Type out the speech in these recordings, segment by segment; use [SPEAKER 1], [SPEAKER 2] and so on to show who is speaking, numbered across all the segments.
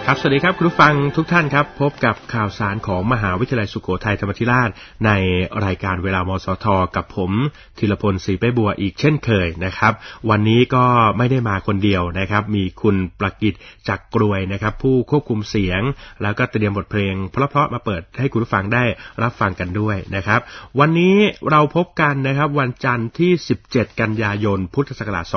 [SPEAKER 1] ครับสวัสดีครับคุณผู้ฟังทุกท่านครับพบกับข่าวสารของมหาวิทยาลัยสุโขทัยธรรมาธิราชในรายการเวลามสท.กับผมธีรพลศรีไปบัวอีกเช่นเคยนะครับวันนี้ก็ไม่ได้มาคนเดียวนะครับมีคุณประกิตจักรกรวยนะครับผู้ควบคุมเสียงแล้วก็เตรียมบทเพลงเพราะๆมาเปิดให้คุณผู้ฟังได้รับฟังกันด้วยนะครับวันนี้เราพบกันนะครับวันจันทร์ที่17กันยายนพุทธศักราช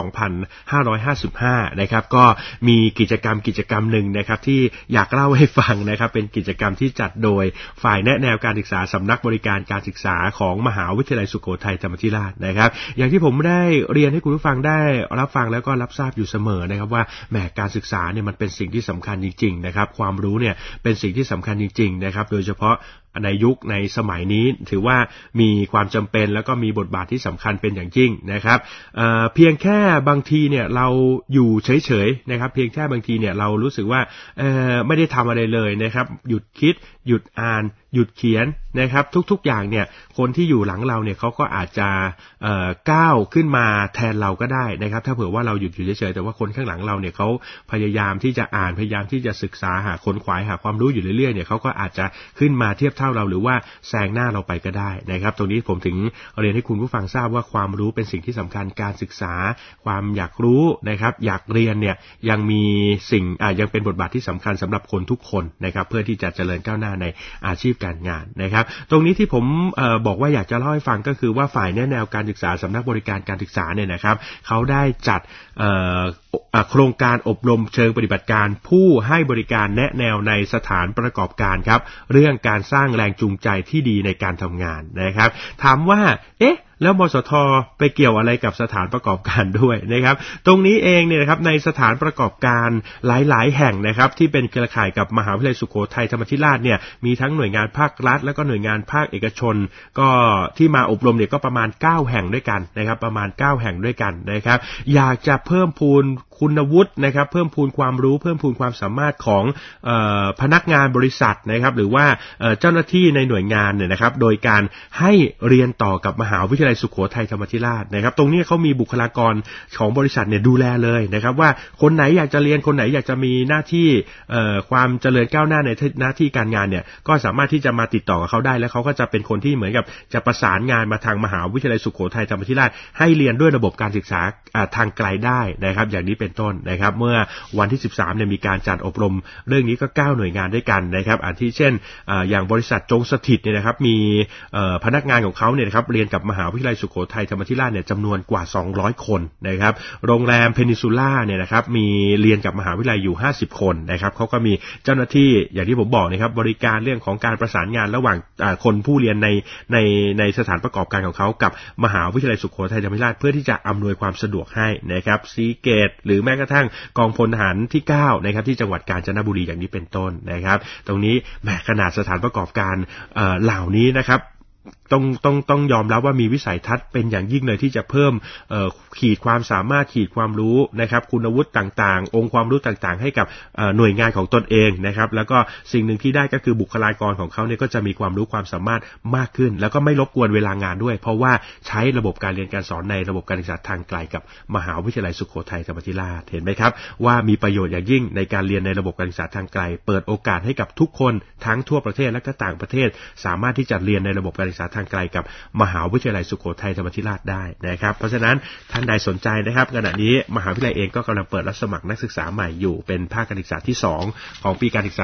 [SPEAKER 1] 2555นะครับก็มีกิจกรรมหนึ่งนะครับที่อยากเล่าให้ฟังนะครับเป็นกิจกรรมที่จัดโดยฝ่ายแนะแนวการศึกษาสำนักบริการการศึกษาของมหาวิทยาลัยสุโขทัยธรรมาธิราชนะครับอย่างที่ผมได้เรียนให้คุณผู้ฟังได้รับฟังแล้วก็รับทราบอยู่เสมอนะครับว่าแหมการศึกษาเนี่ยมันเป็นสิ่งที่สำคัญจริงๆนะครับความรู้เนี่ยเป็นสิ่งที่สำคัญจริงๆนะครับโดยเฉพาะในยุคในสมัยนี้ถือว่ามีความจำเป็นแล้วก็มีบทบาทที่สำคัญเป็นอย่างยิ่งนะครับเพียงแค่บางทีเนี่ยเราอยู่เฉยๆนะครับเพียงแค่บางทีเนี่ยเรารู้สึกว่าไม่ได้ทำอะไรเลยนะครับหยุดคิดหยุดอ่านหยุดเขียนนะครับทุกๆอย่างเนี่ยคนที่อยู่หลังเราเนี่ยเขาก็อาจจะก้าวขึ้นมาแทนเราก็ได้นะครับถ้าเผื่อว่าเราหยุดอยู่เฉยๆแต่ว่าคนข้างหลังเราเนี่ยเขาพยายามที่จะอ่านพยายามที่จะศึกษาหาค้นคว้าหาความรู้อยู่เรื่อยๆเนี่ยเขาก็อาจจะขึ้นมาเทียบเท่าเราหรือว่าแซงหน้าเราไปก็ได้นะครับตรงนี้ผมถึงเรียนให้คุณผู้ฟังทราบว่าความรู้เป็นสิ่งที่สำคัญการศึกษาความอยากรู้นะครับอยากเรียนเนี่ยยังมีสิ่งยังเป็นบทบาทที่สำคัญสำหรับคนทุกคนนะครับเพื่อที่จะเจริญก้าวหน้าในอาชีพการงานนะครับตรงนี้ที่ผมบอกว่าอยากจะเล่าให้ฟังก็คือว่าฝ่ายแนะแนวการศึกษาสำนักบริการการศึกษาเนี่ยนะครับเขาได้จัดโครงการอบรมเชิงปฏิบัติการผู้ให้บริการแนะแนวในสถานประกอบการครับเรื่องการสร้างแรงจูงใจที่ดีในการทำงานนะครับถามว่าแล้วมสท.ไปเกี่ยวอะไรกับสถานประกอบการด้วยนะครับตรงนี้เองเนี่ยนะครับในสถานประกอบการหลายๆแห่งนะครับที่เป็นเครือข่ายกับมหาวิทยาลัยสุโขทัยธรรมาธิราชเนี่ยมีทั้งหน่วยงานภาครัฐแล้วก็หน่วยงานภาคเอกชนก็ที่มาอบรมเนี่ยก็ประมาณ9แห่งด้วยกันนะครับประมาณ9แห่งด้วยกันนะครับอยากจะเพิ่มพูนคุณวุฒินะครับเพิ่มพูนความรู้เพิ่มพูนความสามารถของพนักงานบริษัทนะครับหรือว่าเจ้าหน้าที่ในหน่วยงานเนี่ยนะครับโดยการให้เรียนต่อกับมหาวิทยาลัยสุโขทัยธรรมาธิราชนะครับตรงนี้เขามีบุคลากรของบริษัทเนี่ยดูแลเลยนะครับว่าคนไหนอยากจะเรียนคนไหนอยากจะมีหน้าที่ความเจริญก้าวหน้าในหน้าที่การงานเนี่ยก็สามารถที่จะมาติดต่อกับเขาได้แล้วเขาก็จะเป็นคนที่เหมือนกับจะประสานงานมาทางมหาวิทยาลัยสุโขทัยธรรมาธิราชให้เรียนด้วยระบบการศึกษาทางไกลได้นะครับอย่างนี้เป็นต้นนะครับเมื่อวันที่13เนี่ยมีการจัดอบรมเรื่องนี้ก็9หน่วยงานด้วยกันนะครับอาทิเช่นอย่างบริษัทจงสถิตเนี่ยนะครับมีพนักงานของเขาเนี่ยนะครับเรียนกับมหาวิทยาลัยสุโขทัยธรรมาธิราชเนี่ยจำนวนกว่า200คนนะครับโรงแรมเพนินซูล่าเนี่ยนะครับมีเรียนกับมหาวิทยาลัยอยู่50คนนะครับเขาก็มีเจ้าหน้าที่อย่างที่ผมบอกนะครับบริการเรื่องของการประสานงานระหว่างคนผู้เรียนในสถานประกอบการของเขากับมหาวิทยาลัยสุโขทัยธรรมาธิราชเพื่อที่จะอำนวยความสะดวกให้นะครับซีเกตหรือแม้กระทั่งกองพลทหารที่9นะครับที่จังหวัดกาญจนบุรีอย่างนี้เป็นต้นนะครับตรงนี้แม้ขนาดสถานประกอบการเหล่านี้นะครับต้องยอมรับว่ามีวิสัยทัศน์เป็นอย่างยิ่งเลยที่จะเพิ่มขีดความสามารถขีดความรู้นะครับคุณวุฒิต่างๆองค์ความรู้ต่างๆให้กับหน่วยงานของตนเองนะครับแล้วก็สิ่งหนึ่งที่ได้ก็คือบุคลากรของเขาเนี่ยก็จะมีความรู้ความสามารถมากขึ้นแล้วก็ไม่รบกวนเวลางานด้วยเพราะว่าใช้ระบบการเรียนการสอนในระบบการศึกษาทางไกลกับมหาวิทยาลัยสุโขทัยธรรมาธิราชเห็นไหมครับว่ามีประโยชน์อย่างยิ่งในการเรียนในระบบการศึกษาทางไกลเปิดโอกาสให้กับทุกคนทั้งทั่วประเทศและก็ต่างประเทศสามารถที่จะเรียนในระบบการศึกษาทางไกลกับมหาวิทยาลัยสุโขทัยธรรมาธิราชได้นะครับเพราะฉะนั้นท่านใดสนใจนะครับขณะนี้มหาวิทยาลัยเองก็กำลังเปิดรับสมัครนักศึกษาใหม่อยู่เป็นภาคการศึกษาที่2ของปีการศึกษา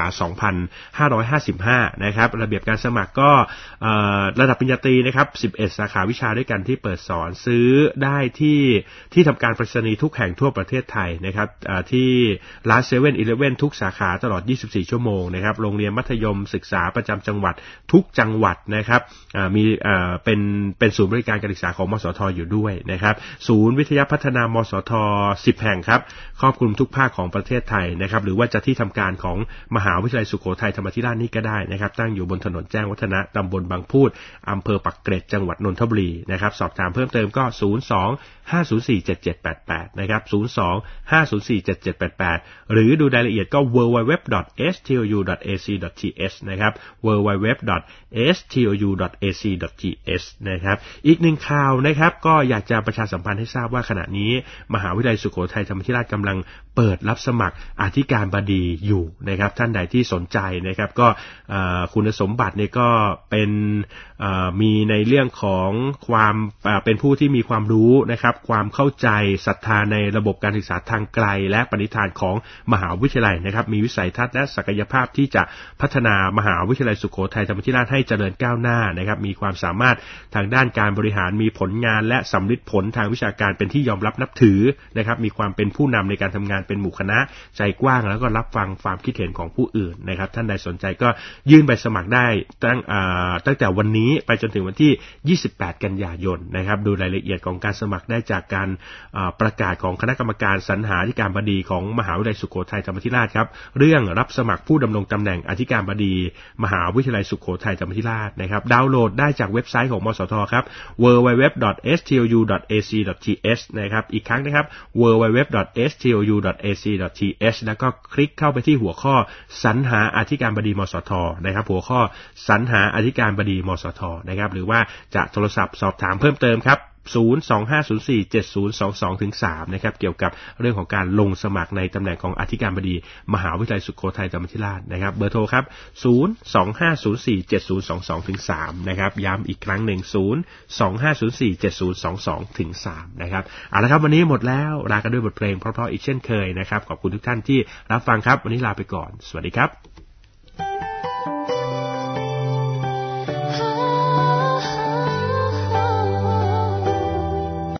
[SPEAKER 1] 2555นะครับระเบียบการสมัครก็ระดับปริญญาตรีนะครับ11สาขาวิชาด้วยกันที่เปิดสอนซื้อได้ที่ทำการไปรษณีย์ทุกแห่งทั่วประเทศไทยนะครับที่ร้าน 7-Eleven ทุกสาขาตลอด24ชั่วโมงนะครับโรงเรียนมัธยมศึกษาประจำจังหวัดทุกจังหวัดนะครับมีเป็นศูนย์บริการการศึกษาของมสท.อยู่ด้วยนะครับศูนย์วิทยาพัฒนามสท10แห่งครับครอบคลุมทุกภาคของประเทศไทยนะครับหรือว่าจะที่ทำการของมหาวิทยาลัยสุโขทัยธรรมาธิราชนี่ก็ได้นะครับตั้งอยู่บนถนนแจ้งวัฒนะตำบลบางพูดอำเภอปักเกร็ดจังหวัดนนทบุรีนะครับสอบถามเพิ่มเติมก็02-504-7788นะครับ02-504-7788หรือดูรายละเอียดก็ www.stou.ac.th นะครับ www.stou.ac www.ac.th นะครับอีกหนึ่งข่าวนะครับก็อยากจะประชาสัมพันธ์ให้ทราบว่าขณะนี้มหาวิทยาลัยสุโขทัยธรรมาธิราชกำลังเปิดรับสมัครอธิการบดีอยู่นะครับท่านใดที่สนใจนะครับก็คุณสมบัติเนี่ยก็เป็นมีในเรื่องของความเป็นผู้ที่มีความรู้นะครับความเข้าใจศรัทธาในระบบการศึกษาทางไกลและปณิธานของมหาวิทยาลัยนะครับมีวิสัยทัศน์และศักยภาพที่จะพัฒนามหาวิทยาลัยสุโขทัยธรรมาธิราชให้เจริญก้าวหน้านะครับมีความสามารถทางด้านการบริหารมีผลงานและสำลิดผลทางวิชาการเป็นที่ยอมรับนับถือนะครับมีความเป็นผู้นำในการทำงานเป็นหมู่คณะใจกว้างแล้วก็รับฟังความคิดเห็นของผู้อื่นนะครับท่านใดสนใจก็ยื่นใบสมัครได้ตั้งแต่วันนี้ไปจนถึงวันที่28กันยายนนะครับดูรายละเอียดของการสมัครได้จากการประกาศของคณะกรรมการสรรหาอธิการบดีของมหาวิทยาลัยสุโขทัยธรรมาธิราชครับเรื่องรับสมัครผู้ดำรงตำแหน่งอธิการบดีมหาวิทยาลัยสุโขทัยธรรมาธิราชนะครับดาวน์โหลดได้จากเว็บไซต์ของมสทครับ www.stlu.ac.th นะครับอีกครั้งนะครับ www.stlu.ac.th แล้วก็คลิกเข้าไปที่หัวข้อสรรหาอธิการบดีมสทนะครับหัวข้อสรรหาอธิการบดีมสทนะครับหรือว่าจะโทรศัพท์สอบถามเพิ่มเติมครับ025047022-3นะครับเกี่ยวกับเรื่องของการลงสมัครในตำแหน่งของอธิการบดีมหาวิทยาลัยสุโขทัยธรรมาธิราชนะครับเบอร์โทรครับ025047022-3นะครับย้ำอีกครั้งหนึ่ง025047022-3นะครับเอาละครับวันนี้หมดแล้วลากันด้วยบทเพลงเพราะๆอีกเช่นเคยนะครับขอบคุณทุกท่านที่รับฟังครับวันนี้ลาไปก่อนสวัสดีครับ